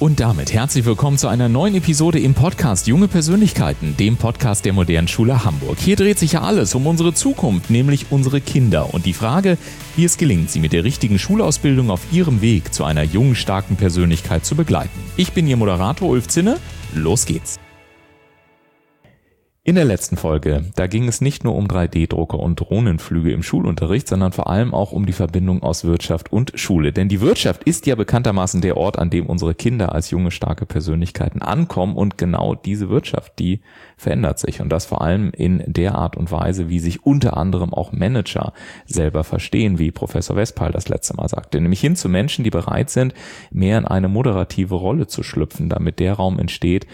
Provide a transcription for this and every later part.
Und damit herzlich willkommen zu einer neuen Episode im Podcast Junge Persönlichkeiten, dem Podcast der Modernen Schule Hamburg. Hier dreht sich ja alles um unsere Zukunft, nämlich unsere Kinder und die Frage, wie es gelingt, sie mit der richtigen Schulausbildung auf ihrem Weg zu einer jungen, starken Persönlichkeit zu begleiten. Ich bin Ihr Moderator Ulf Zinne. Los geht's! In der letzten Folge, da ging es nicht nur um 3D-Drucker und Drohnenflüge im Schulunterricht, sondern vor allem auch um die Verbindung aus Wirtschaft und Schule. Denn die Wirtschaft ist ja bekanntermaßen der Ort, an dem unsere Kinder als junge, starke Persönlichkeiten ankommen. Und genau diese Wirtschaft, die verändert sich. Und das vor allem in der Art und Weise, wie sich unter anderem auch Manager selber verstehen, wie Professor Westphal das letzte Mal sagte. Nämlich hin zu Menschen, die bereit sind, mehr in eine moderative Rolle zu schlüpfen, damit der Raum entsteht,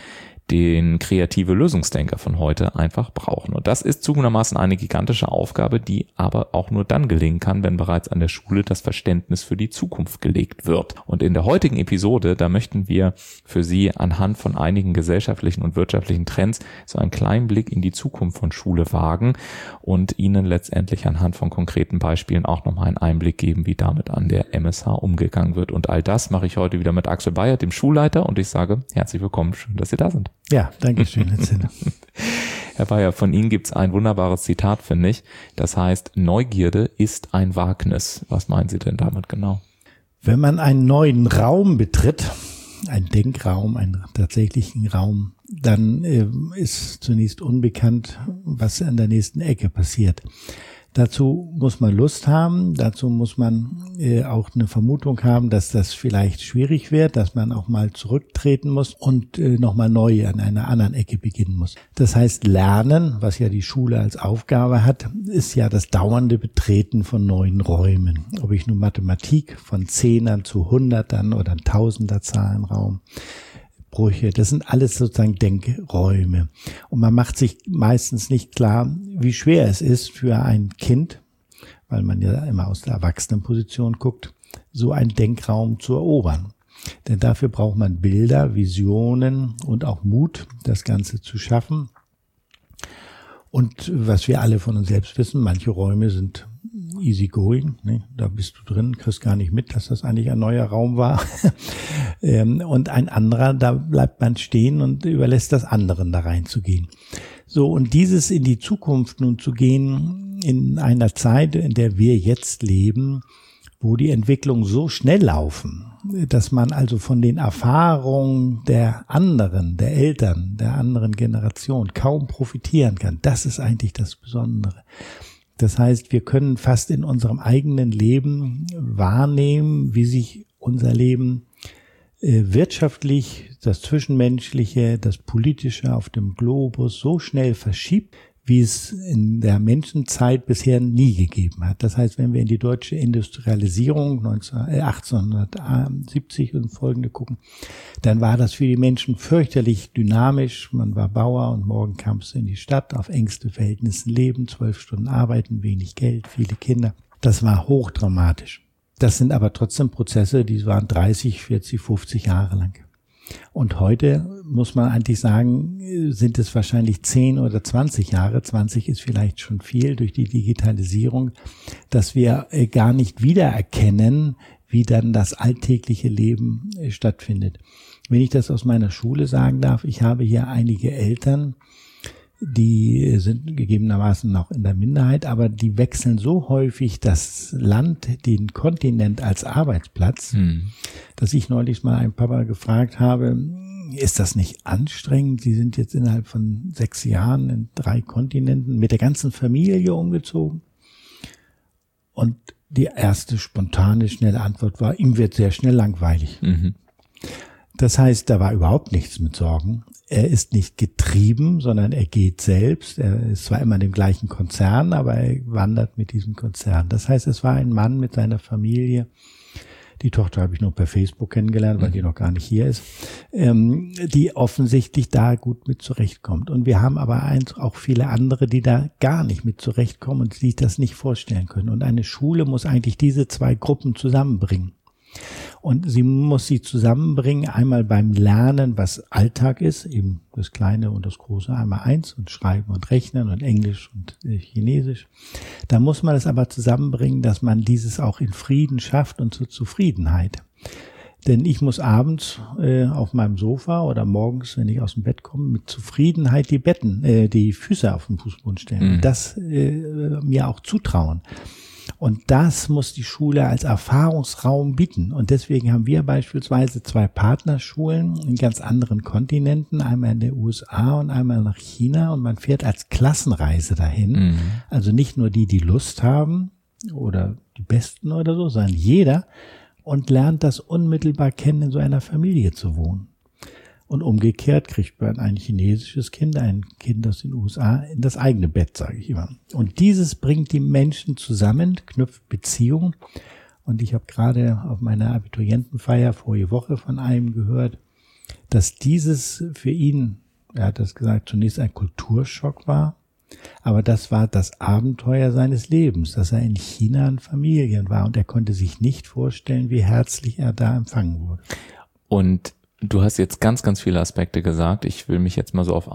den kreative Lösungsdenker von heute einfach brauchen. Und das ist zugegebenermaßen eine gigantische Aufgabe, die aber auch nur dann gelingen kann, wenn bereits an der Schule das Verständnis für die Zukunft gelegt wird. Und in der heutigen Episode, da möchten wir für Sie anhand von einigen gesellschaftlichen und wirtschaftlichen Trends so einen kleinen Blick in die Zukunft von Schule wagen und Ihnen letztendlich anhand von konkreten Beispielen auch nochmal einen Einblick geben, wie damit an der MSH umgegangen wird. Und all das mache ich heute wieder mit Axel Bayert, dem Schulleiter, und ich sage herzlich willkommen, schön, dass Sie da sind. Ja, danke schön, Herr Zinne. Herr Bayer, von Ihnen gibt's ein wunderbares Zitat, finde ich. Das heißt, Neugierde ist ein Wagnis. Was meinen Sie denn damit genau? Wenn man einen neuen Raum betritt, einen Denkraum, einen tatsächlichen Raum, dann ist zunächst unbekannt, was an der nächsten Ecke passiert. Dazu muss man Lust haben, dazu muss man auch eine Vermutung haben, dass das vielleicht schwierig wird, dass man auch mal zurücktreten muss und nochmal neu an einer anderen Ecke beginnen muss. Das heißt, Lernen, was ja die Schule als Aufgabe hat, ist ja das dauernde Betreten von neuen Räumen. Ob ich nun Mathematik von Zehnern zu Hundertern oder Tausenderzahlenraum, Brüche, das sind alles sozusagen Denkräume. Und man macht sich meistens nicht klar, wie schwer es ist für ein Kind, weil man ja immer aus der Erwachsenenposition guckt, so einen Denkraum zu erobern. Denn dafür braucht man Bilder, Visionen und auch Mut, das Ganze zu schaffen. Und was wir alle von uns selbst wissen, manche Räume sind easy going, ne? Da bist du drin, kriegst gar nicht mit, dass das eigentlich ein neuer Raum war. Und ein anderer, da bleibt man stehen und überlässt das anderen da reinzugehen. So, und dieses in die Zukunft nun zu gehen, in einer Zeit, in der wir jetzt leben, wo die Entwicklungen so schnell laufen, dass man also von den Erfahrungen der anderen, der Eltern, der anderen Generation kaum profitieren kann. Das ist eigentlich das Besondere. Das heißt, wir können fast in unserem eigenen Leben wahrnehmen, wie sich unser Leben wirtschaftlich, das Zwischenmenschliche, das Politische auf dem Globus so schnell verschiebt, wie es in der Menschenzeit bisher nie gegeben hat. Das heißt, wenn wir in die deutsche Industrialisierung 1870 und folgende gucken, dann war das für die Menschen fürchterlich dynamisch. Man war Bauer und morgen kam es in die Stadt, auf engste Verhältnissen leben, 12 Stunden arbeiten, wenig Geld, viele Kinder. Das war hochdramatisch. Das sind aber trotzdem Prozesse, die waren 30, 40, 50 Jahre lang. Und heute muss man eigentlich sagen, sind es wahrscheinlich 10 oder 20 Jahre, 20 ist vielleicht schon viel durch die Digitalisierung, dass wir gar nicht wiedererkennen, wie dann das alltägliche Leben stattfindet. Wenn ich das aus meiner Schule sagen darf, ich habe hier einige Eltern, die sind gegebenermaßen noch in der Minderheit, aber die wechseln so häufig das Land, den Kontinent als Arbeitsplatz, dass ich neulich mal einen Papa gefragt habe, ist das nicht anstrengend? Sie sind jetzt innerhalb von 6 Jahren in 3 Kontinenten mit der ganzen Familie umgezogen. Und die erste spontane, schnelle Antwort war, ihm wird sehr schnell langweilig. Das heißt, da war überhaupt nichts mit Sorgen. Er ist nicht getrieben, sondern er geht selbst. Er ist zwar immer in dem gleichen Konzern, aber er wandert mit diesem Konzern. Das heißt, es war ein Mann mit seiner Familie. Die Tochter habe ich nur per Facebook kennengelernt, weil die noch gar nicht hier ist, die offensichtlich da gut mit zurechtkommt. Und wir haben aber auch viele andere, die da gar nicht mit zurechtkommen und sich das nicht vorstellen können. Und eine Schule muss eigentlich diese 2 Gruppen zusammenbringen. Und sie muss sie zusammenbringen, einmal beim Lernen, was Alltag ist, eben das Kleine und das Große, einmal eins und Schreiben und Rechnen und Englisch und Chinesisch. Da muss man es aber zusammenbringen, dass man dieses auch in Frieden schafft und zur Zufriedenheit. Denn ich muss abends auf meinem Sofa oder morgens, wenn ich aus dem Bett komme, mit Zufriedenheit die Füße auf den Fußboden stellen und das mir auch zutrauen. Und das muss die Schule als Erfahrungsraum bieten. Und deswegen haben wir beispielsweise 2 Partnerschulen in ganz anderen Kontinenten, einmal in den USA und einmal nach China. Und man fährt als Klassenreise dahin. Also nicht nur die Lust haben oder die Besten oder so, sondern jeder und lernt das unmittelbar kennen, in so einer Familie zu wohnen. Und umgekehrt kriegt man ein chinesisches Kind, ein Kind aus den USA, in das eigene Bett, sage ich immer. Und dieses bringt die Menschen zusammen, knüpft Beziehungen. Und ich habe gerade auf meiner Abiturientenfeier vorige Woche von einem gehört, dass dieses für ihn, er hat das gesagt, zunächst ein Kulturschock war, aber das war das Abenteuer seines Lebens, dass er in China in Familien war und er konnte sich nicht vorstellen, wie herzlich er da empfangen wurde. Und du hast jetzt ganz, ganz viele Aspekte gesagt. Ich will mich jetzt mal so auf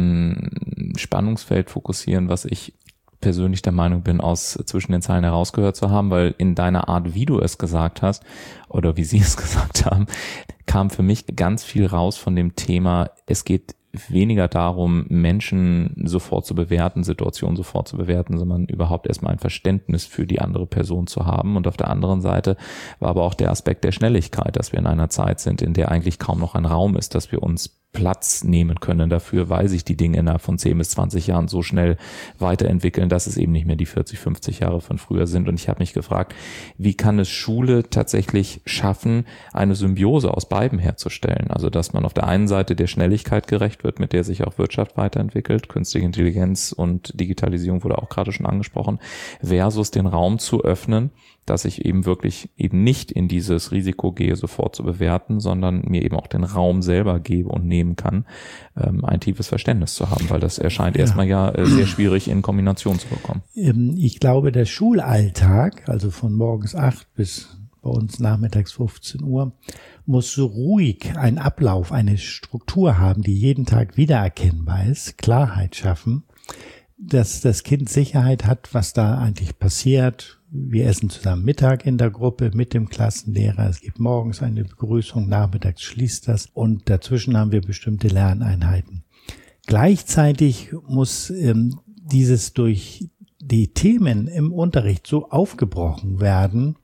ein Spannungsfeld fokussieren, was ich persönlich der Meinung bin, zwischen den Zeilen herausgehört zu haben, weil in deiner Art, wie du es gesagt hast oder wie sie es gesagt haben, kam für mich ganz viel raus von dem Thema, es geht weniger darum, Menschen sofort zu bewerten, Situationen sofort zu bewerten, sondern überhaupt erstmal ein Verständnis für die andere Person zu haben. Und auf der anderen Seite war aber auch der Aspekt der Schnelligkeit, dass wir in einer Zeit sind, in der eigentlich kaum noch ein Raum ist, dass wir uns Platz nehmen können dafür, weil sich die Dinge innerhalb von 10 bis 20 Jahren so schnell weiterentwickeln, dass es eben nicht mehr die 40, 50 Jahre von früher sind. Und ich habe mich gefragt, wie kann es Schule tatsächlich schaffen, eine Symbiose aus beiden herzustellen? Also, dass man auf der einen Seite der Schnelligkeit gerecht wird, mit der sich auch Wirtschaft weiterentwickelt, künstliche Intelligenz und Digitalisierung wurde auch gerade schon angesprochen, versus den Raum zu öffnen, dass ich eben wirklich eben nicht in dieses Risiko gehe, sofort zu bewerten, sondern mir eben auch den Raum selber gebe und nehmen kann, ein tiefes Verständnis zu haben, weil das erscheint erstmal sehr schwierig in Kombination zu bekommen. Ich glaube, der Schulalltag, also von morgens 8 bis bei uns nachmittags 15 Uhr, muss so ruhig einen Ablauf, eine Struktur haben, die jeden Tag wiedererkennbar ist, Klarheit schaffen, dass das Kind Sicherheit hat, was da eigentlich passiert. Wir essen zusammen Mittag in der Gruppe mit dem Klassenlehrer. Es gibt morgens eine Begrüßung, nachmittags schließt das und dazwischen haben wir bestimmte Lerneinheiten. Gleichzeitig muss dieses durch die Themen im Unterricht so aufgebrochen werden,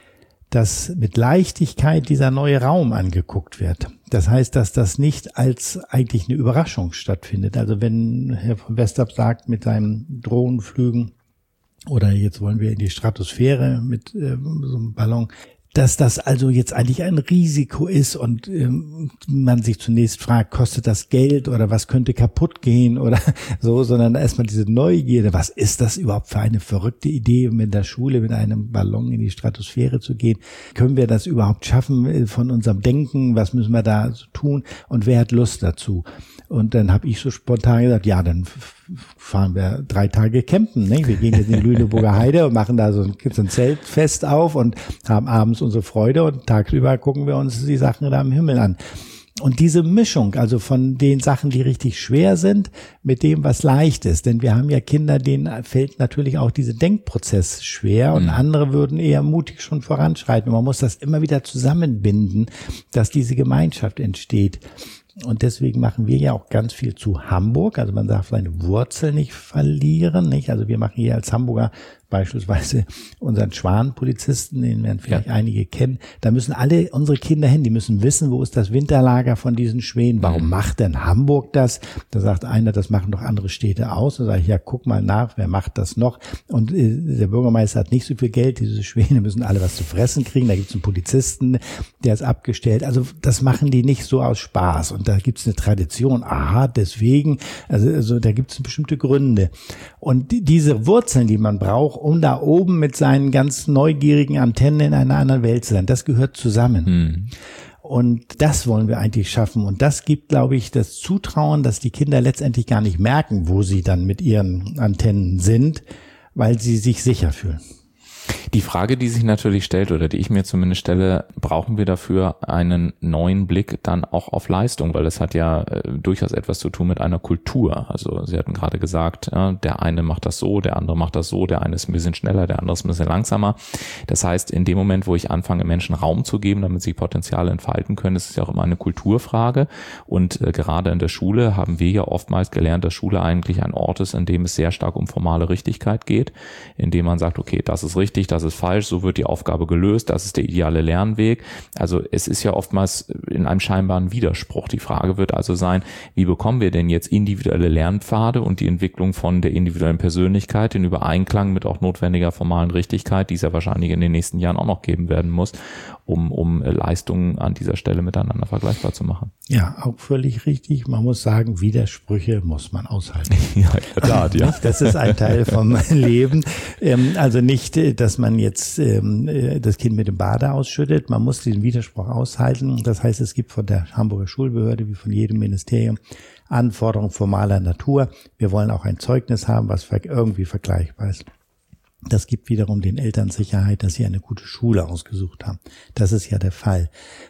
dass mit Leichtigkeit dieser neue Raum angeguckt wird. Das heißt, dass das nicht als eigentlich eine Überraschung stattfindet. Also wenn Herr von Westarp sagt, mit seinen Drohnenflügen oder jetzt wollen wir in die Stratosphäre mit so einem Ballon, dass das also jetzt eigentlich ein Risiko ist und man sich zunächst fragt, kostet das Geld oder was könnte kaputt gehen oder so, sondern erstmal diese Neugierde, was ist das überhaupt für eine verrückte Idee, mit der Schule mit einem Ballon in die Stratosphäre zu gehen? Können wir das überhaupt schaffen von unserem Denken? Was müssen wir da so tun? Und wer hat Lust dazu? Und dann habe ich so spontan gesagt, ja, dann fahren wir 3 Tage campen. Ne? Wir gehen jetzt in die Lüneburger Heide und machen da so ein Zeltfest auf und haben abends unsere Freude und tagsüber gucken wir uns die Sachen da am Himmel an. Und diese Mischung, also von den Sachen, die richtig schwer sind, mit dem, was leicht ist. Denn wir haben ja Kinder, denen fällt natürlich auch dieser Denkprozess schwer und andere würden eher mutig schon voranschreiten. Und man muss das immer wieder zusammenbinden, dass diese Gemeinschaft entsteht. Und deswegen machen wir ja auch ganz viel zu Hamburg. Also man darf seine Wurzel nicht verlieren, nicht? Also wir machen hier als Hamburger beispielsweise unseren Schwanenpolizisten, den werden vielleicht einige kennen. Da müssen alle unsere Kinder hin. Die müssen wissen, wo ist das Winterlager von diesen Schwänen. Warum macht denn Hamburg das? Da sagt einer, das machen doch andere Städte aus. Da sage ich, ja, guck mal nach, wer macht das noch? Und der Bürgermeister hat nicht so viel Geld. Diese Schwäne müssen alle was zu fressen kriegen. Da gibt es einen Polizisten, der ist abgestellt. Also das machen die nicht so aus Spaß. Und da gibt es eine Tradition. Aha, deswegen. Also da gibt es bestimmte Gründe. Und diese Wurzeln, die man braucht, um da oben mit seinen ganz neugierigen Antennen in einer anderen Welt zu sein. Das gehört zusammen. Und das wollen wir eigentlich schaffen. Und das gibt, glaube ich, das Zutrauen, dass die Kinder letztendlich gar nicht merken, wo sie dann mit ihren Antennen sind, weil sie sich sicher fühlen. Die Frage, die sich natürlich stellt oder die ich mir zumindest stelle, brauchen wir dafür einen neuen Blick dann auch auf Leistung, weil das hat ja durchaus etwas zu tun mit einer Kultur. Also Sie hatten gerade gesagt, ja, der eine macht das so, der andere macht das so, der eine ist ein bisschen schneller, der andere ist ein bisschen langsamer. Das heißt, in dem Moment, wo ich anfange, Menschen Raum zu geben, damit sie Potenziale entfalten können, ist es ja auch immer eine Kulturfrage. Und gerade in der Schule haben wir ja oftmals gelernt, dass Schule eigentlich ein Ort ist, in dem es sehr stark um formale Richtigkeit geht, in dem man sagt, okay, das ist richtig, das ist falsch, so wird die Aufgabe gelöst, das ist der ideale Lernweg. Also es ist ja oftmals in einem scheinbaren Widerspruch. Die Frage wird also sein, wie bekommen wir denn jetzt individuelle Lernpfade und die Entwicklung von der individuellen Persönlichkeit in Übereinklang mit auch notwendiger formalen Richtigkeit, die es ja wahrscheinlich in den nächsten Jahren auch noch geben werden muss, um Leistungen an dieser Stelle miteinander vergleichbar zu machen. Ja, auch völlig richtig. Man muss sagen, Widersprüche muss man aushalten. Ja, in der Tat, ja. Das ist ein Teil vom Leben. Also nicht, dass man jetzt das Kind mit dem Bade ausschüttet. Man muss den Widerspruch aushalten. Das heißt, es gibt von der Hamburger Schulbehörde wie von jedem Ministerium Anforderungen formaler Natur. Wir wollen auch ein Zeugnis haben, was irgendwie vergleichbar ist. Das gibt wiederum den Eltern Sicherheit, dass sie eine gute Schule ausgesucht haben. Das ist ja der Fall.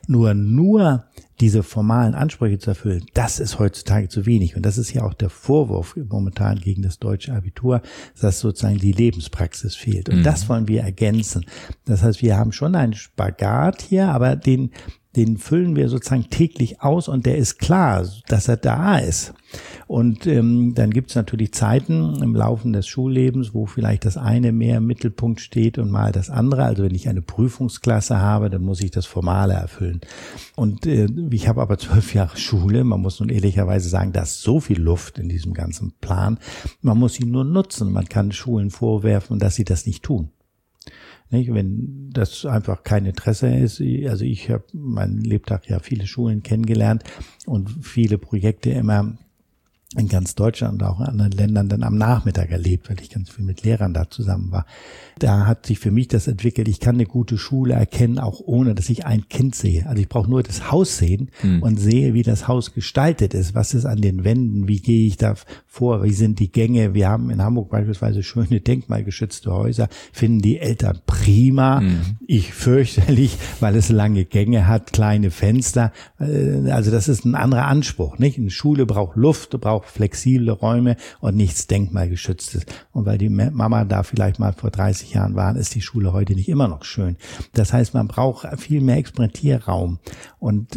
Nur diese formalen Ansprüche zu erfüllen, das ist heutzutage zu wenig. Und das ist ja auch der Vorwurf momentan gegen das deutsche Abitur, dass sozusagen die Lebenspraxis fehlt. Und das wollen wir ergänzen. Das heißt, wir haben schon einen Spagat hier, aber den füllen wir sozusagen täglich aus und der ist klar, dass er da ist. Und dann gibt es natürlich Zeiten im Laufe des Schullebens, wo vielleicht das eine mehr im Mittelpunkt steht und mal das andere. Also wenn ich eine Prüfungsklasse habe, dann muss ich das Formale erfüllen. Und ich habe aber 12 Jahre Schule. Man muss nun ehrlicherweise sagen, da ist so viel Luft in diesem ganzen Plan. Man muss ihn nur nutzen. Man kann Schulen vorwerfen, dass sie das nicht tun. Nicht? Wenn das einfach kein Interesse ist, also ich habe meinen Lebtag ja viele Schulen kennengelernt und viele Projekte immer in ganz Deutschland und auch in anderen Ländern dann am Nachmittag erlebt, weil ich ganz viel mit Lehrern da zusammen war. Da hat sich für mich das entwickelt, ich kann eine gute Schule erkennen, auch ohne, dass ich ein Kind sehe. Also ich brauche nur das Haus sehen und sehe, wie das Haus gestaltet ist. Was ist an den Wänden? Wie gehe ich da vor? Wie sind die Gänge? Wir haben in Hamburg beispielsweise schöne denkmalgeschützte Häuser, finden die Eltern prima. Ich fürchterlich, weil es lange Gänge hat, kleine Fenster. Also das ist ein anderer Anspruch, nicht? Eine Schule braucht Luft, braucht flexible Räume und nichts Denkmalgeschütztes. Und weil die Mama da vielleicht mal vor 30 Jahren war, ist die Schule heute nicht immer noch schön. Das heißt, man braucht viel mehr Experimentierraum. Und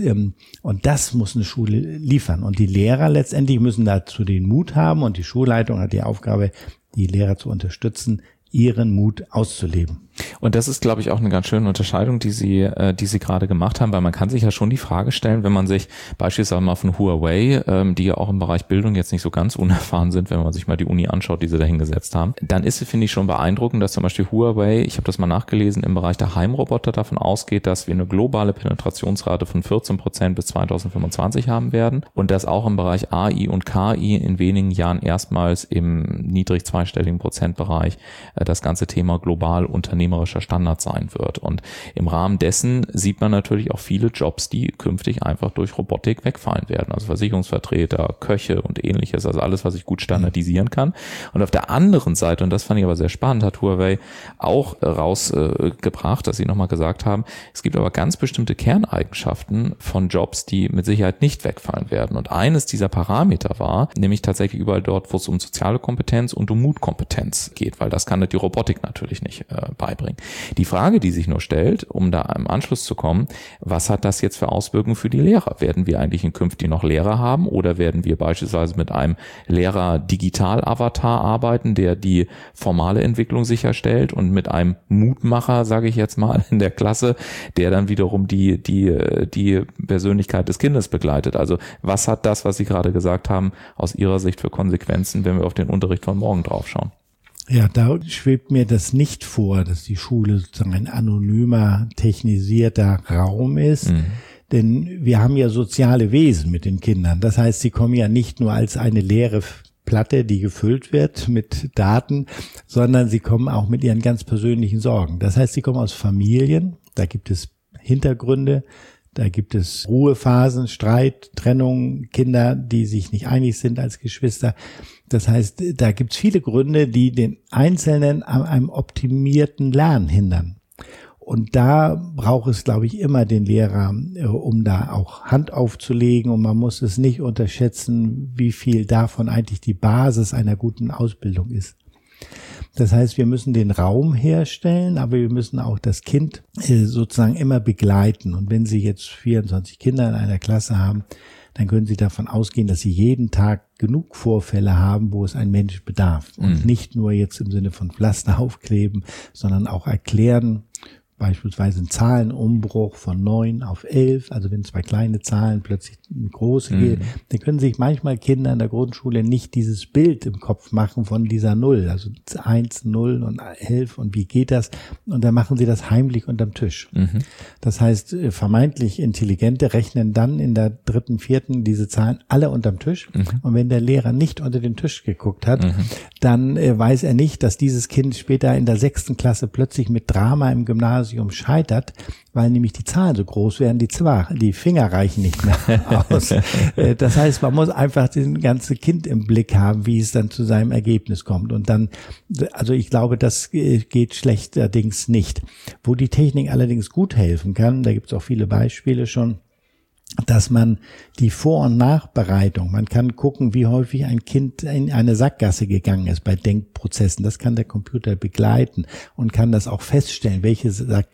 das muss eine Schule liefern. Und die Lehrer letztendlich müssen dazu den Mut haben und die Schulleitung hat die Aufgabe, die Lehrer zu unterstützen, ihren Mut auszuleben. Und das ist, glaube ich, auch eine ganz schöne Unterscheidung, die Sie gerade gemacht haben, weil man kann sich ja schon die Frage stellen, wenn man sich beispielsweise mal von Huawei, die ja auch im Bereich Bildung jetzt nicht so ganz unerfahren sind, wenn man sich mal die Uni anschaut, die sie da hingesetzt haben, dann ist es, finde ich, schon beeindruckend, dass zum Beispiel Huawei, ich habe das mal nachgelesen, im Bereich der Heimroboter davon ausgeht, dass wir eine globale Penetrationsrate von 14% bis 2025 haben werden und dass auch im Bereich AI und KI in wenigen Jahren erstmals im niedrig zweistelligen Prozentbereich das ganze Thema global unternehmerischer Standard sein wird. Und im Rahmen dessen sieht man natürlich auch viele Jobs, die künftig einfach durch Robotik wegfallen werden. Also Versicherungsvertreter, Köche und ähnliches, also alles, was ich gut standardisieren kann. Und auf der anderen Seite, und das fand ich aber sehr spannend, hat Huawei auch rausgebracht, dass sie nochmal gesagt haben, es gibt aber ganz bestimmte Kerneigenschaften von Jobs, die mit Sicherheit nicht wegfallen werden. Und eines dieser Parameter war, nämlich tatsächlich überall dort, wo es um soziale Kompetenz und um Mutkompetenz geht, weil das kann die Robotik natürlich nicht beibringen. Die Frage, die sich nur stellt, um da im Anschluss zu kommen, was hat das jetzt für Auswirkungen für die Lehrer? Werden wir eigentlich in Künftig noch Lehrer haben oder werden wir beispielsweise mit einem Lehrer-Digital-Avatar arbeiten, der die formale Entwicklung sicherstellt und mit einem Mutmacher, sage ich jetzt mal, in der Klasse, der dann wiederum die Persönlichkeit des Kindes begleitet? Also was hat das, was Sie gerade gesagt haben, aus Ihrer Sicht für Konsequenzen, wenn wir auf den Unterricht von morgen draufschauen? Ja, da schwebt mir das nicht vor, dass die Schule sozusagen ein anonymer, technisierter Raum ist. Denn wir haben ja soziale Wesen mit den Kindern. Das heißt, sie kommen ja nicht nur als eine leere Platte, die gefüllt wird mit Daten, sondern sie kommen auch mit ihren ganz persönlichen Sorgen. Das heißt, sie kommen aus Familien, da gibt es Hintergründe, Da gibt es Ruhephasen, Streit, Trennung, Kinder, die sich nicht einig sind als Geschwister. Das heißt, da gibt es viele Gründe, die den Einzelnen an einem optimierten Lernen hindern. Und da braucht es, glaube ich, immer den Lehrer, um da auch Hand aufzulegen. Und man muss es nicht unterschätzen, wie viel davon eigentlich die Basis einer guten Ausbildung ist. Das heißt, wir müssen den Raum herstellen, aber wir müssen auch das Kind sozusagen immer begleiten. Und wenn Sie jetzt 24 Kinder in einer Klasse haben, dann können Sie davon ausgehen, dass Sie jeden Tag genug Vorfälle haben, wo es ein Mensch bedarf. Und nicht nur jetzt im Sinne von Pflaster aufkleben, sondern auch erklären, beispielsweise ein Zahlenumbruch von 9 auf 11, also wenn zwei kleine Zahlen plötzlich eine große gehen, dann können sich manchmal Kinder in der Grundschule nicht dieses Bild im Kopf machen von dieser 0, also 1, 0 und 11 und wie geht das? Und dann machen sie das heimlich unterm Tisch. Das heißt, vermeintlich Intelligente rechnen dann in der 3., 4. diese Zahlen alle unterm Tisch und wenn der Lehrer nicht unter den Tisch geguckt hat, dann weiß er nicht, dass dieses Kind später in der 6. Klasse plötzlich mit Drama im Gymnasium scheitert, weil nämlich die Zahlen so groß werden, die Finger reichen nicht mehr aus. Das heißt, man muss einfach das ganze Kind im Blick haben, wie es dann zu seinem Ergebnis kommt. Und dann, also ich glaube, das geht schlechterdings nicht. Wo die Technik allerdings gut helfen kann, da gibt es auch viele Beispiele schon, dass man die Vor- und Nachbereitung, man kann gucken, wie häufig ein Kind in eine Sackgasse gegangen ist bei Denkprozessen. Das kann der Computer begleiten und kann das auch feststellen, welche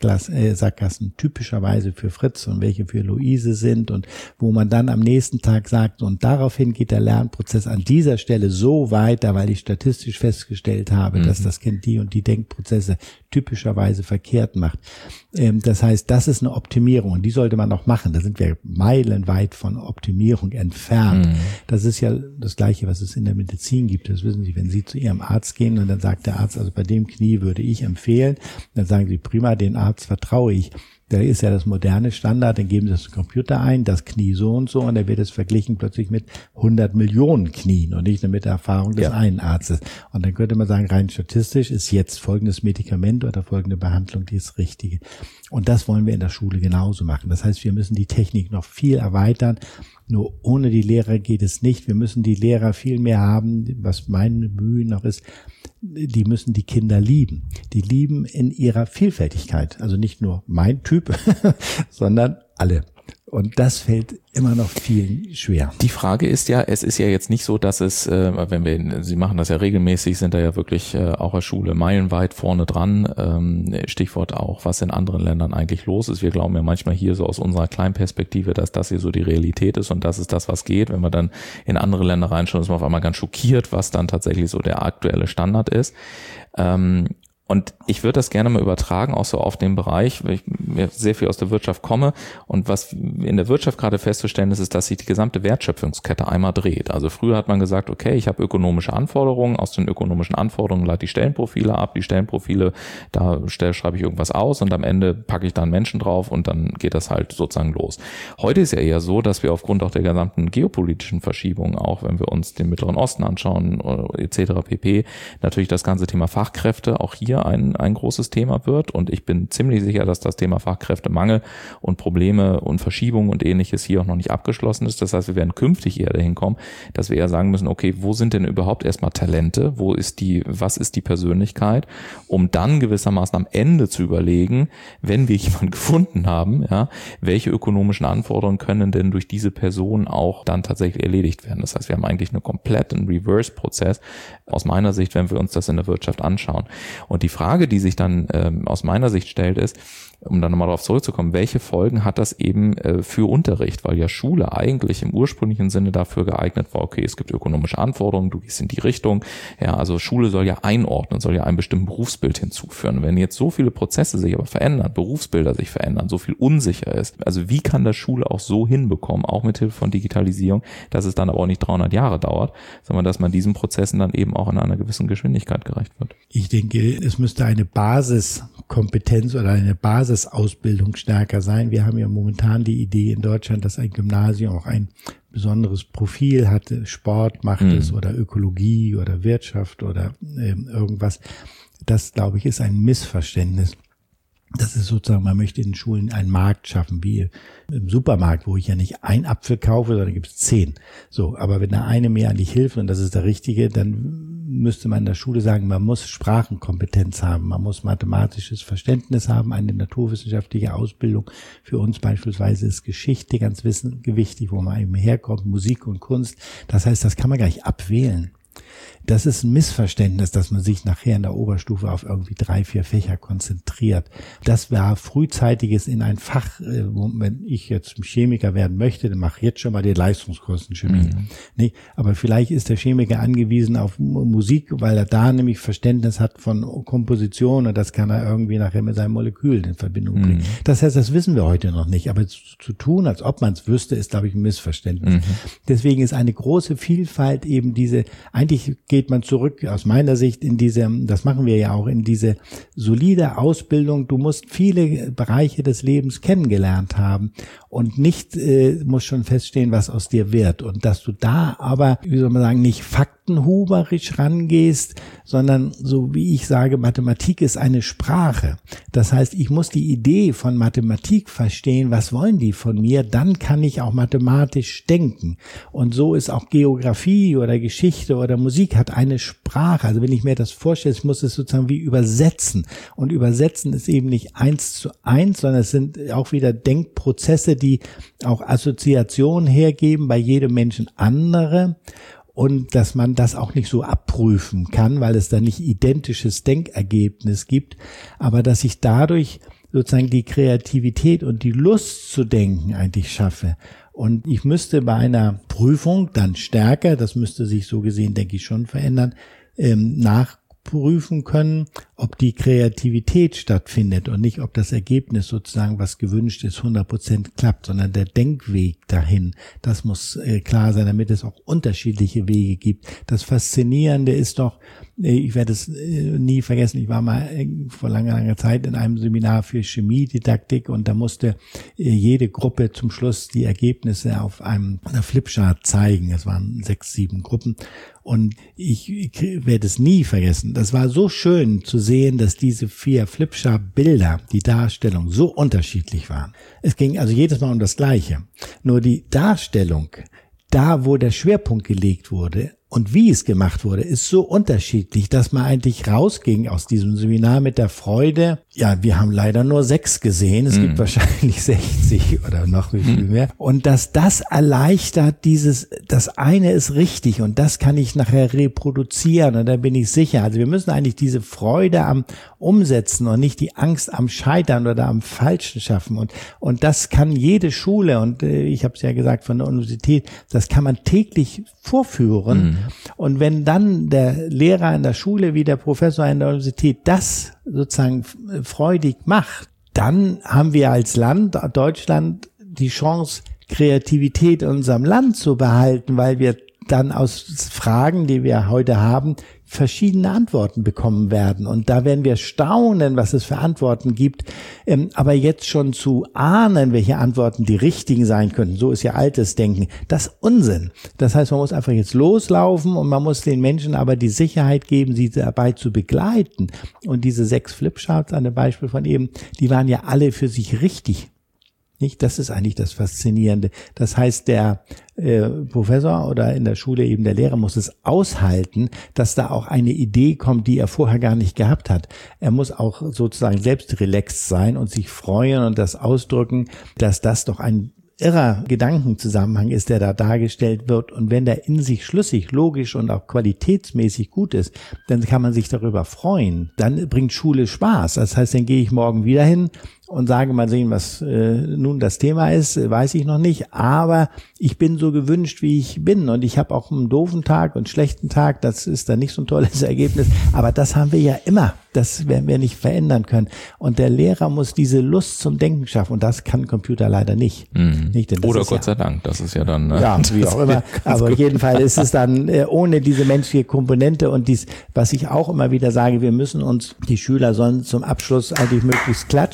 Sackgassen typischerweise für Fritz und welche für Luise sind und wo man dann am nächsten Tag sagt, und daraufhin geht der Lernprozess an dieser Stelle so weiter, weil ich statistisch festgestellt habe, dass das Kind die und die Denkprozesse typischerweise verkehrt macht. Das heißt, das ist eine Optimierung und die sollte man noch machen. Da sind wir meilenweit von Optimierung entfernt. Das ist ja das Gleiche, was es in der Medizin gibt. Das wissen Sie, wenn Sie zu Ihrem Arzt gehen und dann sagt der Arzt, also bei dem Knie würde ich empfehlen, dann sagen Sie, prima, den Arzt vertraue ich. Da ist ja das moderne Standard, dann geben Sie das Computer ein, das Knie so und so, und dann wird es verglichen plötzlich mit 100 Millionen Knien und nicht nur mit der Erfahrung des einen Arztes. Und dann könnte man sagen, rein statistisch ist jetzt folgendes Medikament oder folgende Behandlung das Richtige. Und das wollen wir in der Schule genauso machen. Das heißt, wir müssen die Technik noch viel erweitern. Nur ohne die Lehrer geht es nicht. Wir müssen die Lehrer viel mehr haben, was mein Mühe noch ist. Die müssen die Kinder lieben. Die lieben in ihrer Vielfältigkeit. Also nicht nur mein Typ, sondern alle. Und das fällt immer noch vielen schwer. Die Frage ist ja, es ist ja jetzt nicht so, dass es, Sie machen das ja regelmäßig, sind da ja wirklich auch als Schule meilenweit vorne dran. Stichwort auch, was in anderen Ländern eigentlich los ist. Wir glauben ja manchmal hier so aus unserer kleinen Perspektive, dass das hier so die Realität ist und das ist das, was geht. Wenn wir dann in andere Länder reinschauen, ist man auf einmal ganz schockiert, was dann tatsächlich so der aktuelle Standard ist. Und ich würde das gerne mal übertragen, auch so auf den Bereich, weil ich sehr viel aus der Wirtschaft komme. Und was in der Wirtschaft gerade festzustellen ist, dass sich die gesamte Wertschöpfungskette einmal dreht. Also früher hat man gesagt, okay, ich habe ökonomische Anforderungen. Aus den ökonomischen Anforderungen leite ich Stellenprofile ab. Die Stellenprofile, da schreibe ich irgendwas aus und am Ende packe ich da einen Menschen drauf und dann geht das halt sozusagen los. Heute ist ja eher so, dass wir aufgrund auch der gesamten geopolitischen Verschiebungen, auch wenn wir uns den Mittleren Osten anschauen, etc. pp., natürlich das ganze Thema Fachkräfte auch hier ein großes Thema wird und ich bin ziemlich sicher, dass das Thema Fachkräftemangel und Probleme und Verschiebungen und ähnliches hier auch noch nicht abgeschlossen ist. Das heißt, wir werden künftig eher dahin kommen, dass wir eher sagen müssen, okay, wo sind denn überhaupt erstmal Talente? Was ist die Persönlichkeit? Um dann gewissermaßen am Ende zu überlegen, wenn wir jemanden gefunden haben, ja, welche ökonomischen Anforderungen können denn durch diese Person auch dann tatsächlich erledigt werden? Das heißt, wir haben eigentlich einen kompletten Reverse-Prozess aus meiner Sicht, wenn wir uns das in der Wirtschaft anschauen. Und die Frage, die sich dann aus meiner Sicht stellt, ist, um dann nochmal darauf zurückzukommen, welche Folgen hat das eben für Unterricht? Weil ja Schule eigentlich im ursprünglichen Sinne dafür geeignet war, okay, es gibt ökonomische Anforderungen, du gehst in die Richtung. Ja, also Schule soll ja einordnen, soll ja einem bestimmten Berufsbild hinzuführen. Wenn jetzt so viele Prozesse sich aber verändern, Berufsbilder sich verändern, so viel unsicher ist, also wie kann das Schule auch so hinbekommen, auch mit Hilfe von Digitalisierung, dass es dann aber auch nicht 300 Jahre dauert, sondern dass man diesen Prozessen dann eben auch in einer gewissen Geschwindigkeit gerecht wird? Ich denke, es müsste eine Basiskompetenz oder eine Basisausbildung stärker sein. Wir haben ja momentan die Idee in Deutschland, dass ein Gymnasium auch ein besonderes Profil hat, Sport macht es oder Ökologie oder Wirtschaft oder irgendwas. Das, glaube ich, ist ein Missverständnis. Das ist sozusagen, man möchte in den Schulen einen Markt schaffen, wie im Supermarkt, wo ich ja nicht einen Apfel kaufe, sondern gibt es 10. So, aber wenn der eine mir eigentlich hilft und das ist der Richtige, dann müsste man in der Schule sagen, man muss Sprachenkompetenz haben, man muss mathematisches Verständnis haben, eine naturwissenschaftliche Ausbildung. Für uns beispielsweise ist Geschichte ganz wichtig, wo man eben herkommt, Musik und Kunst. Das heißt, das kann man gar nicht abwählen. Das ist ein Missverständnis, dass man sich nachher in der Oberstufe auf irgendwie 3, 4 Fächer konzentriert. Das war frühzeitiges in ein Fach, wenn ich jetzt Chemiker werden möchte, dann mache ich jetzt schon mal den Leistungskurs in Chemie. Nee, aber vielleicht ist der Chemiker angewiesen auf Musik, weil er da nämlich Verständnis hat von Komposition und das kann er irgendwie nachher mit seinen Molekülen in Verbindung bringen. Das heißt, das wissen wir heute noch nicht, aber zu tun, als ob man es wüsste, ist, glaube ich, ein Missverständnis. Deswegen ist eine große Vielfalt eben diese, eigentlich geht man zurück aus meiner Sicht in diese, das machen wir ja auch, in diese solide Ausbildung. Du musst viele Bereiche des Lebens kennengelernt haben und nicht muss schon feststehen, was aus dir wird. Und dass du da aber, wie soll man sagen, nicht faktenhuberisch rangehst, sondern so wie ich sage, Mathematik ist eine Sprache. Das heißt, ich muss die Idee von Mathematik verstehen, was wollen die von mir, dann kann ich auch mathematisch denken. Und so ist auch Geografie oder Geschichte oder Musik hat eine Sprache. Also wenn ich mir das vorstelle, ich muss es sozusagen wie übersetzen. Und übersetzen ist eben nicht 1:1, sondern es sind auch wieder Denkprozesse, die auch Assoziationen hergeben, bei jedem Menschen andere. Und dass man das auch nicht so abprüfen kann, weil es da nicht identisches Denkergebnis gibt, aber dass ich dadurch sozusagen die Kreativität und die Lust zu denken eigentlich schaffe. Und ich müsste bei einer Prüfung dann stärker, das müsste sich so gesehen, denke ich, schon verändern, nachprüfen können, ob die Kreativität stattfindet und nicht, ob das Ergebnis sozusagen, was gewünscht ist, 100% klappt, sondern der Denkweg dahin. Das muss klar sein, damit es auch unterschiedliche Wege gibt. Das Faszinierende ist doch, ich werde es nie vergessen, ich war mal vor langer Zeit in einem Seminar für Chemiedidaktik und da musste jede Gruppe zum Schluss die Ergebnisse auf einer Flipchart zeigen. Es waren 6, 7 Gruppen und ich werde es nie vergessen. Das war so schön zu sehen, dass diese 4 Flipchart-Bilder, die Darstellung so unterschiedlich waren. Es ging also jedes Mal um das Gleiche. Nur die Darstellung, da wo der Schwerpunkt gelegt wurde, und wie es gemacht wurde, ist so unterschiedlich, dass man eigentlich rausging aus diesem Seminar mit der Freude, ja, wir haben leider nur 6 gesehen, es gibt wahrscheinlich 60 oder noch viel mehr. Und dass das erleichtert das eine ist richtig und das kann ich nachher reproduzieren und da bin ich sicher. Also wir müssen eigentlich diese Freude am Umsetzen und nicht die Angst am Scheitern oder am Falschen schaffen. Und das kann jede Schule und ich habe es ja gesagt von der Universität, das kann man täglich vorführen. Und wenn dann der Lehrer in der Schule wie der Professor in der Universität das sozusagen freudig macht, dann haben wir als Land, Deutschland, die Chance, Kreativität in unserem Land zu behalten, weil wir dann aus Fragen, die wir heute haben, verschiedene Antworten bekommen werden. Und da werden wir staunen, was es für Antworten gibt. Aber jetzt schon zu ahnen, welche Antworten die richtigen sein könnten, so ist ja altes Denken, das ist Unsinn. Das heißt, man muss einfach jetzt loslaufen und man muss den Menschen aber die Sicherheit geben, sie dabei zu begleiten. Und diese 6 Flipcharts, an dem Beispiel von eben, die waren ja alle für sich richtig. Nicht? Das ist eigentlich das Faszinierende. Das heißt, der Professor oder in der Schule eben der Lehrer muss es aushalten, dass da auch eine Idee kommt, die er vorher gar nicht gehabt hat. Er muss auch sozusagen selbst relaxed sein und sich freuen und das ausdrücken, dass das doch ein irrer Gedankenzusammenhang ist, der da dargestellt wird. Und wenn der in sich schlüssig, logisch und auch qualitätsmäßig gut ist, dann kann man sich darüber freuen. Dann bringt Schule Spaß. Das heißt, dann gehe ich morgen wieder hin und sage mal sehen, was nun das Thema ist, weiß ich noch nicht, aber ich bin so gewünscht, wie ich bin und ich habe auch einen doofen Tag und einen schlechten Tag, das ist dann nicht so ein tolles Ergebnis, aber das haben wir ja immer, das werden wir nicht verändern können und der Lehrer muss diese Lust zum Denken schaffen und das kann Computer leider nicht. Nicht, denn das oder ist Gott sei Dank, das ist ja dann... Ne? Ja, wie auch immer, aber auf jeden Fall ist es dann ohne diese menschliche Komponente und dies, was ich auch immer wieder sage, wir müssen uns, die Schüler sollen zum Abschluss eigentlich möglichst klatschen, ja.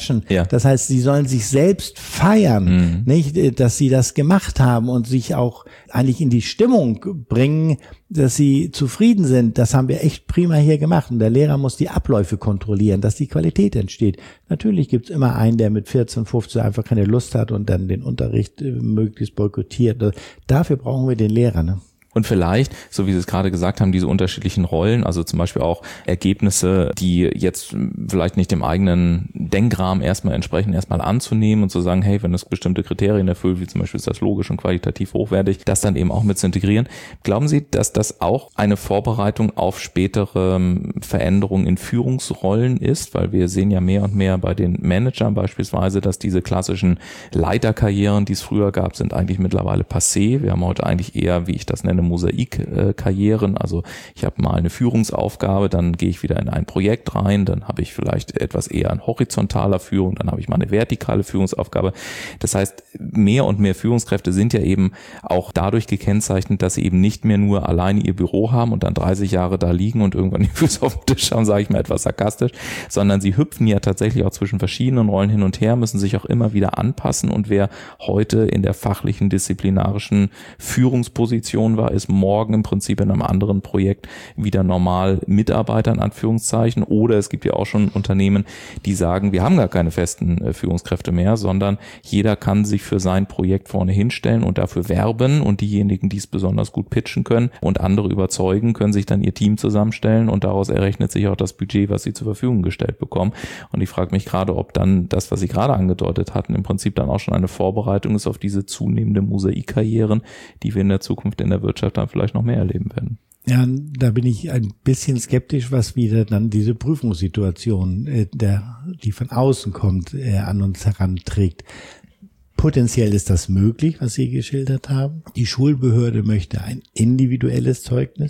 Das heißt, sie sollen sich selbst feiern, nicht, dass sie das gemacht haben und sich auch eigentlich in die Stimmung bringen, dass sie zufrieden sind. Das haben wir echt prima hier gemacht. Und der Lehrer muss die Abläufe kontrollieren, dass die Qualität entsteht. Natürlich gibt's immer einen, der mit 14, 15 einfach keine Lust hat und dann den Unterricht möglichst boykottiert. Dafür brauchen wir den Lehrer, ne? Und vielleicht, so wie Sie es gerade gesagt haben, diese unterschiedlichen Rollen, also zum Beispiel auch Ergebnisse, die jetzt vielleicht nicht dem eigenen Denkrahmen erstmal entsprechen, erstmal anzunehmen und zu sagen, hey, wenn es bestimmte Kriterien erfüllt, wie zum Beispiel ist das logisch und qualitativ hochwertig, das dann eben auch mit zu integrieren. Glauben Sie, dass das auch eine Vorbereitung auf spätere Veränderungen in Führungsrollen ist? Weil wir sehen ja mehr und mehr bei den Managern beispielsweise, dass diese klassischen Leiterkarrieren, die es früher gab, sind eigentlich mittlerweile passé. Wir haben heute eigentlich eher, wie ich das nenne, Mosaikkarrieren, also ich habe mal eine Führungsaufgabe, dann gehe ich wieder in ein Projekt rein, dann habe ich vielleicht etwas eher an horizontaler Führung, dann habe ich mal eine vertikale Führungsaufgabe. Das heißt, mehr und mehr Führungskräfte sind ja eben auch dadurch gekennzeichnet, dass sie eben nicht mehr nur alleine ihr Büro haben und dann 30 Jahre da liegen und irgendwann die Füße auf dem Tisch haben, sage ich mal etwas sarkastisch, sondern sie hüpfen ja tatsächlich auch zwischen verschiedenen Rollen hin und her, müssen sich auch immer wieder anpassen, und wer heute in der fachlichen, disziplinarischen Führungsposition war, ist morgen im Prinzip in einem anderen Projekt wieder normal Mitarbeiter in Anführungszeichen, oder es gibt ja auch schon Unternehmen, die sagen, wir haben gar keine festen Führungskräfte mehr, sondern jeder kann sich für sein Projekt vorne hinstellen und dafür werben, und diejenigen, die es besonders gut pitchen können und andere überzeugen, können sich dann ihr Team zusammenstellen und daraus errechnet sich auch das Budget, was sie zur Verfügung gestellt bekommen. Und ich frage mich gerade, ob dann das, was Sie gerade angedeutet hatten, im Prinzip dann auch schon eine Vorbereitung ist auf diese zunehmende Mosaikkarrieren, die wir in der Zukunft in der Wirtschaft dann vielleicht noch mehr erleben werden. Ja, da bin ich ein bisschen skeptisch, was wieder dann diese Prüfungssituation, die von außen kommt, an uns heranträgt. Potenziell ist das möglich, was Sie geschildert haben. Die Schulbehörde möchte ein individuelles Zeugnis.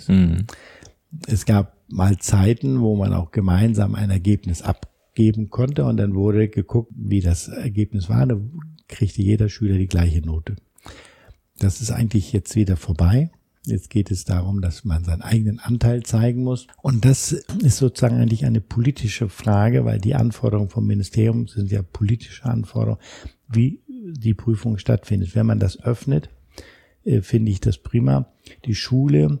Es gab mal Zeiten, wo man auch gemeinsam ein Ergebnis abgeben konnte, und dann wurde geguckt, wie das Ergebnis war. Da kriegte jeder Schüler die gleiche Note. Das ist eigentlich jetzt wieder vorbei. Jetzt geht es darum, dass man seinen eigenen Anteil zeigen muss. Und das ist sozusagen eigentlich eine politische Frage, weil die Anforderungen vom Ministerium sind ja politische Anforderungen, wie die Prüfung stattfindet. Wenn man das öffnet, finde ich das prima. Die Schule,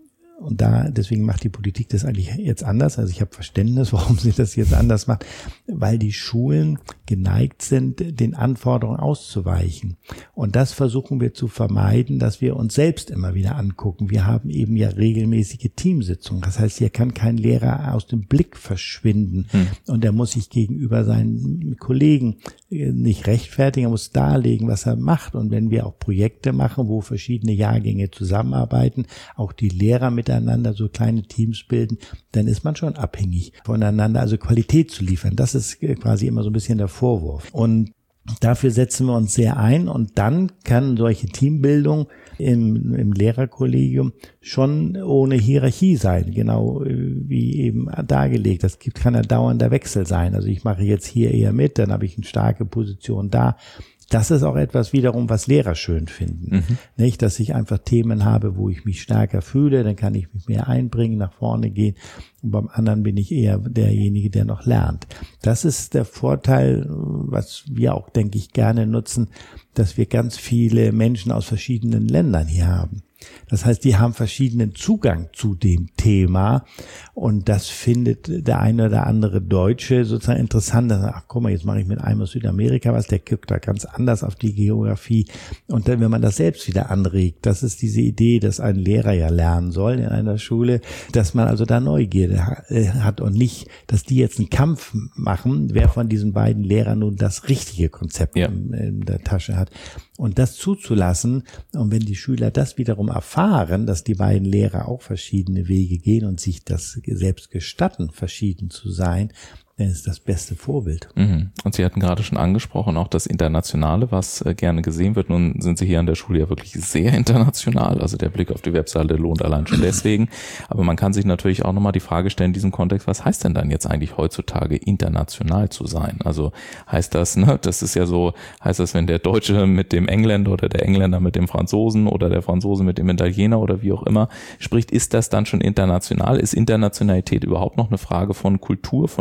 und deswegen macht die Politik das eigentlich jetzt anders. Also ich habe Verständnis, warum sie das jetzt anders macht, weil die Schulen geneigt sind, den Anforderungen auszuweichen. Und das versuchen wir zu vermeiden, dass wir uns selbst immer wieder angucken. Wir haben eben ja regelmäßige Teamsitzungen. Das heißt, hier kann kein Lehrer aus dem Blick verschwinden. Und er muss sich gegenüber seinen Kollegen nicht rechtfertigen, er muss darlegen, was er macht. Und wenn wir auch Projekte machen, wo verschiedene Jahrgänge zusammenarbeiten, auch die Lehrer miteinander so kleine Teams bilden, dann ist man schon abhängig voneinander, also Qualität zu liefern. Das ist quasi immer so ein bisschen der Vorwurf. Und dafür setzen wir uns sehr ein, und dann kann solche Teambildung im Lehrerkollegium schon ohne Hierarchie sein, genau wie eben dargelegt. Das kann ein dauernder Wechsel sein. Also ich mache jetzt hier eher mit, dann habe ich eine starke Position da. Das ist auch etwas wiederum, was Lehrer schön finden. Nicht, dass ich einfach Themen habe, wo ich mich stärker fühle, dann kann ich mich mehr einbringen, nach vorne gehen. Und beim anderen bin ich eher derjenige, der noch lernt. Das ist der Vorteil, was wir auch, denke ich, gerne nutzen, dass wir ganz viele Menschen aus verschiedenen Ländern hier haben. Das heißt, die haben verschiedenen Zugang zu dem Thema, und das findet der eine oder andere Deutsche sozusagen interessant. Ach, guck mal, jetzt mache ich mit einem aus Südamerika was, der guckt da ganz anders auf die Geografie. Und dann, wenn man das selbst wieder anregt, das ist diese Idee, dass ein Lehrer ja lernen soll in einer Schule, dass man also da Neugierde hat und nicht, dass die jetzt einen Kampf machen, wer von diesen beiden Lehrern nun das richtige Konzept in der Tasche hat. Und das zuzulassen, und wenn die Schüler das wiederum erfahren, dass die beiden Lehrer auch verschiedene Wege gehen und sich das selbst gestatten, verschieden zu sein, dann ist das beste Vorbild. Und Sie hatten gerade schon angesprochen, auch das Internationale, was gerne gesehen wird. Nun sind Sie hier an der Schule ja wirklich sehr international. Also der Blick auf die Webseite lohnt allein schon deswegen. Aber man kann sich natürlich auch nochmal die Frage stellen in diesem Kontext, was heißt denn dann jetzt eigentlich heutzutage international zu sein? Also heißt das, das ist ja so, heißt das, wenn der Deutsche mit dem Engländer oder der Engländer mit dem Franzosen oder der Franzose mit dem Italiener oder wie auch immer spricht, ist das dann schon international? Ist Internationalität überhaupt noch eine Frage von Kultur, von Ländern,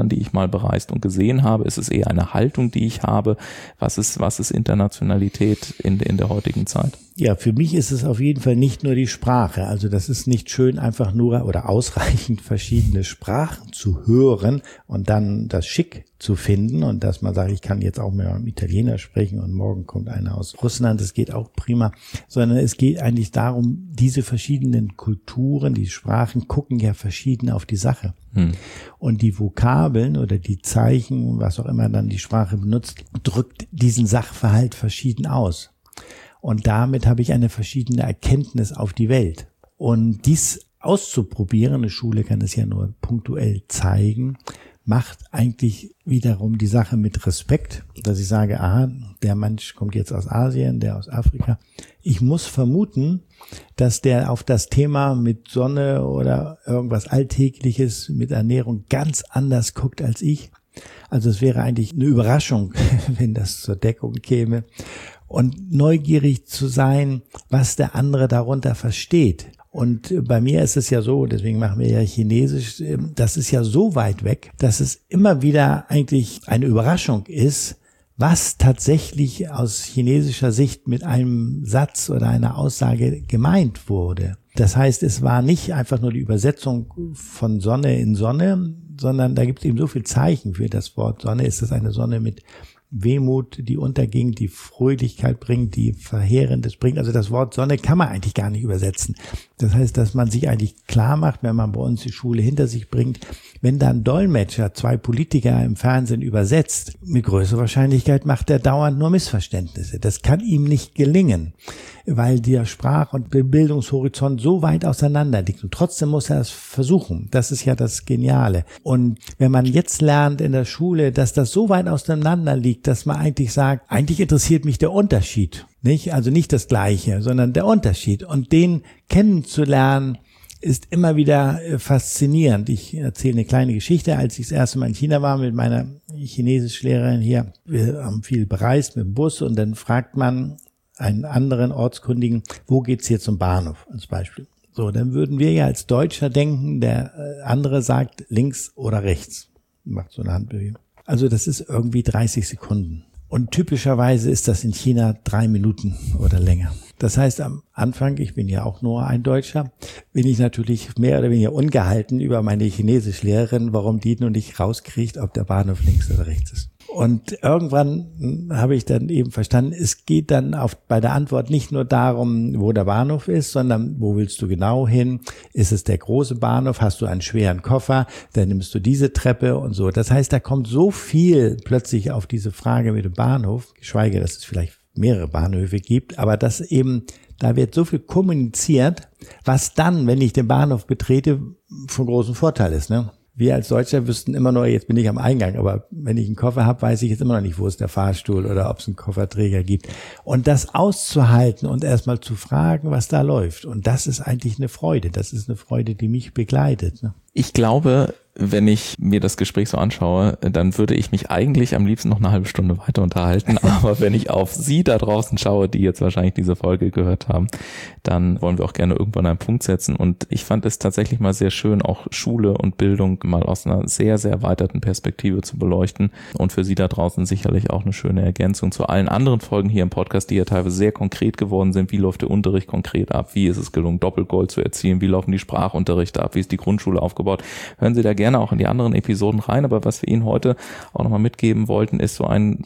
Ländern, die ich mal bereist und gesehen habe? Ist es eher eine Haltung, die ich habe? Was ist Internationalität in der heutigen Zeit? Ja, für mich ist es auf jeden Fall nicht nur die Sprache. Also das ist nicht schön, einfach nur oder ausreichend verschiedene Sprachen zu hören und dann das schick zu finden und dass man sagt, ich kann jetzt auch mal mit Italiener sprechen und morgen kommt einer aus Russland, das geht auch prima, sondern es geht eigentlich darum, diese verschiedenen Kulturen, die Sprachen gucken ja verschieden auf die Sache. Und die Vokabeln oder die Zeichen, was auch immer dann die Sprache benutzt, drückt diesen Sachverhalt verschieden aus. Und damit habe ich eine verschiedene Erkenntnis auf die Welt. Und dies auszuprobieren, eine Schule kann es ja nur punktuell zeigen, macht eigentlich wiederum die Sache mit Respekt, dass ich sage, aha, der Mensch kommt jetzt aus Asien, der aus Afrika. Ich muss vermuten, dass der auf das Thema mit Sonne oder irgendwas Alltägliches mit Ernährung ganz anders guckt als ich. Also es wäre eigentlich eine Überraschung, wenn das zur Deckung käme. Und neugierig zu sein, was der andere darunter versteht. Und bei mir ist es ja so, deswegen machen wir ja Chinesisch, das ist ja so weit weg, dass es immer wieder eigentlich eine Überraschung ist, was tatsächlich aus chinesischer Sicht mit einem Satz oder einer Aussage gemeint wurde. Das heißt, es war nicht einfach nur die Übersetzung von Sonne in Sonne, sondern da gibt es eben so viel Zeichen für das Wort Sonne. Ist das eine Sonne mit Wehmut, die unterging, die Fröhlichkeit bringt, die Verheerendes bringt. Also das Wort Sonne kann man eigentlich gar nicht übersetzen. Das heißt, dass man sich eigentlich klar macht, wenn man bei uns die Schule hinter sich bringt, wenn da ein Dolmetscher 2 Politiker im Fernsehen übersetzt, mit größerer Wahrscheinlichkeit macht er dauernd nur Missverständnisse. Das kann ihm nicht gelingen, weil der Sprach- und Bildungshorizont so weit auseinander liegt. Und trotzdem muss er es versuchen. Das ist ja das Geniale. Und wenn man jetzt lernt in der Schule, dass das so weit auseinander liegt, dass man eigentlich sagt, eigentlich interessiert mich der Unterschied. Nicht? Also nicht das Gleiche, sondern der Unterschied. Und den kennenzulernen, ist immer wieder faszinierend. Ich erzähle eine kleine Geschichte. Als ich das erste Mal in China war mit meiner Chinesischlehrerin hier, wir haben viel bereist mit dem Bus und dann fragt man einen anderen Ortskundigen, wo geht's hier zum Bahnhof als Beispiel. So, dann würden wir ja als Deutscher denken, der andere sagt links oder rechts. Macht so eine Handbewegung. Also das ist irgendwie 30 Sekunden. Und typischerweise ist das in China 3 Minuten oder länger. Das heißt, am Anfang, ich bin ja auch nur ein Deutscher, bin ich natürlich mehr oder weniger ungehalten über meine Chinesischlehrerin, warum die nun nicht rauskriegt, ob der Bahnhof links oder rechts ist. Und irgendwann habe ich dann eben verstanden, es geht dann bei der Antwort nicht nur darum, wo der Bahnhof ist, sondern wo willst du genau hin? Ist es der große Bahnhof? Hast du einen schweren Koffer? Dann nimmst du diese Treppe und so. Das heißt, da kommt so viel plötzlich auf diese Frage mit dem Bahnhof, geschweige, dass es vielleicht mehrere Bahnhöfe gibt, aber das eben, da wird so viel kommuniziert, was dann, wenn ich den Bahnhof betrete, von großem Vorteil ist, ne? Wir als Deutscher wüssten immer nur, jetzt bin ich am Eingang, aber wenn ich einen Koffer habe, weiß ich jetzt immer noch nicht, wo ist der Fahrstuhl oder ob es einen Kofferträger gibt. Und das auszuhalten und erstmal zu fragen, was da läuft. Und das ist eigentlich eine Freude. Das ist eine Freude, die mich begleitet, ne? Ich glaube, wenn ich mir das Gespräch so anschaue, dann würde ich mich eigentlich am liebsten noch eine halbe Stunde weiter unterhalten. Aber wenn ich auf Sie da draußen schaue, die jetzt wahrscheinlich diese Folge gehört haben, dann wollen wir auch gerne irgendwann einen Punkt setzen. Und ich fand es tatsächlich mal sehr schön, auch Schule und Bildung mal aus einer sehr, sehr erweiterten Perspektive zu beleuchten. Und für Sie da draußen sicherlich auch eine schöne Ergänzung zu allen anderen Folgen hier im Podcast, die ja teilweise sehr konkret geworden sind. Wie läuft der Unterricht konkret ab? Wie ist es gelungen, Doppelgold zu erzielen? Wie laufen die Sprachunterrichte ab? Wie ist die Grundschule aufgebaut? Hören Sie da gerne auch in die anderen Episoden rein, aber was wir Ihnen heute auch nochmal mitgeben wollten, ist so eine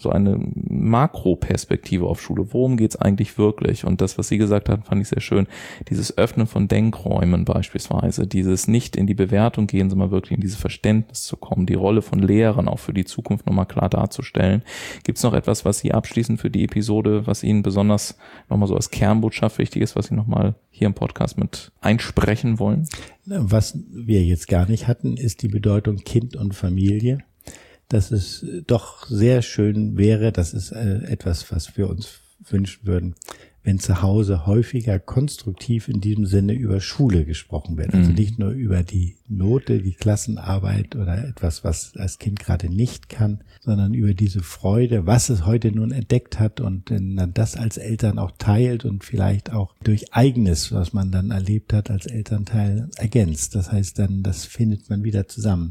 Makroperspektive auf Schule. Worum geht's eigentlich wirklich? Und das, was Sie gesagt haben, fand ich sehr schön. Dieses Öffnen von Denkräumen beispielsweise, dieses nicht in die Bewertung gehen, sondern wirklich in dieses Verständnis zu kommen, die Rolle von Lehrern auch für die Zukunft nochmal klar darzustellen. Gibt's noch etwas, was Sie abschließend für die Episode, was Ihnen besonders nochmal so als Kernbotschaft wichtig ist, was Sie nochmal hier im Podcast mit einsprechen wollen? Was wir jetzt gar nicht hatten, ist die Bedeutung Kind und Familie. Dass es doch sehr schön wäre, das ist etwas, was wir uns wünschen würden, wenn zu Hause häufiger konstruktiv in diesem Sinne über Schule gesprochen wird. Also nicht nur über die Note, die Klassenarbeit oder etwas, was das Kind gerade nicht kann, sondern über diese Freude, was es heute nun entdeckt hat und dann das als Eltern auch teilt und vielleicht auch durch Eigenes, was man dann erlebt hat als Elternteil, ergänzt. Das heißt dann, das findet man wieder zusammen.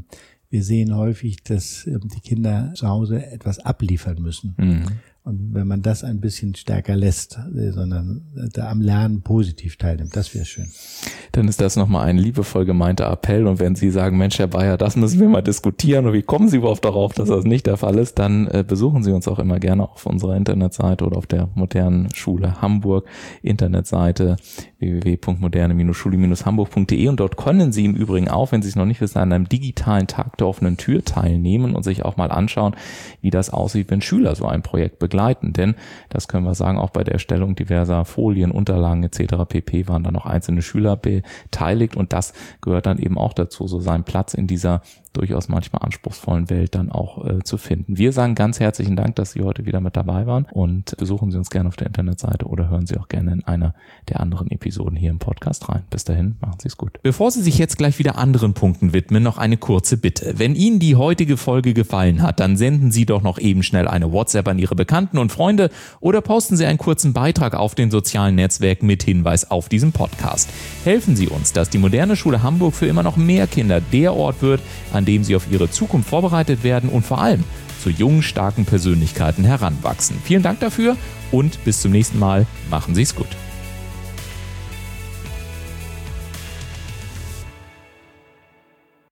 wir sehen häufig, dass die Kinder zu Hause etwas abliefern müssen. Und wenn man das ein bisschen stärker lässt, sondern da am Lernen positiv teilnimmt, das wäre schön. Dann ist das nochmal ein liebevoll gemeinter Appell. Und wenn Sie sagen, Mensch, Herr Bayer, das müssen wir mal diskutieren und wie kommen Sie überhaupt darauf, dass das nicht der Fall ist, dann besuchen Sie uns auch immer gerne auf unserer Internetseite oder auf der Modernen Schule Hamburg Internetseite www.moderne-schule-hamburg.de und dort können Sie im Übrigen auch, wenn Sie es noch nicht wissen, an einem digitalen Tag der offenen Tür teilnehmen und sich auch mal anschauen, wie das aussieht, wenn Schüler so ein Projekt begleiten. Denn, das können wir sagen, auch bei der Erstellung diverser Folien, Unterlagen etc. pp. Waren da noch einzelne Schüler beteiligt und das gehört dann eben auch dazu, so seinen Platz in dieser durchaus manchmal anspruchsvollen Welt dann auch zu finden. Wir sagen ganz herzlichen Dank, dass Sie heute wieder mit dabei waren und besuchen Sie uns gerne auf der Internetseite oder hören Sie auch gerne in einer der anderen Episoden hier im Podcast rein. Bis dahin, machen Sie es gut. Bevor Sie sich jetzt gleich wieder anderen Punkten widmen, noch eine kurze Bitte. Wenn Ihnen die heutige Folge gefallen hat, dann senden Sie doch noch eben schnell eine WhatsApp an Ihre Bekannten und Freunde oder posten Sie einen kurzen Beitrag auf den sozialen Netzwerken mit Hinweis auf diesen Podcast. Helfen Sie uns, dass die Moderne Schule Hamburg für immer noch mehr Kinder der Ort wird, an dem sie auf ihre Zukunft vorbereitet werden und vor allem zu jungen, starken Persönlichkeiten heranwachsen. Vielen Dank dafür und bis zum nächsten Mal. Machen Sie es gut.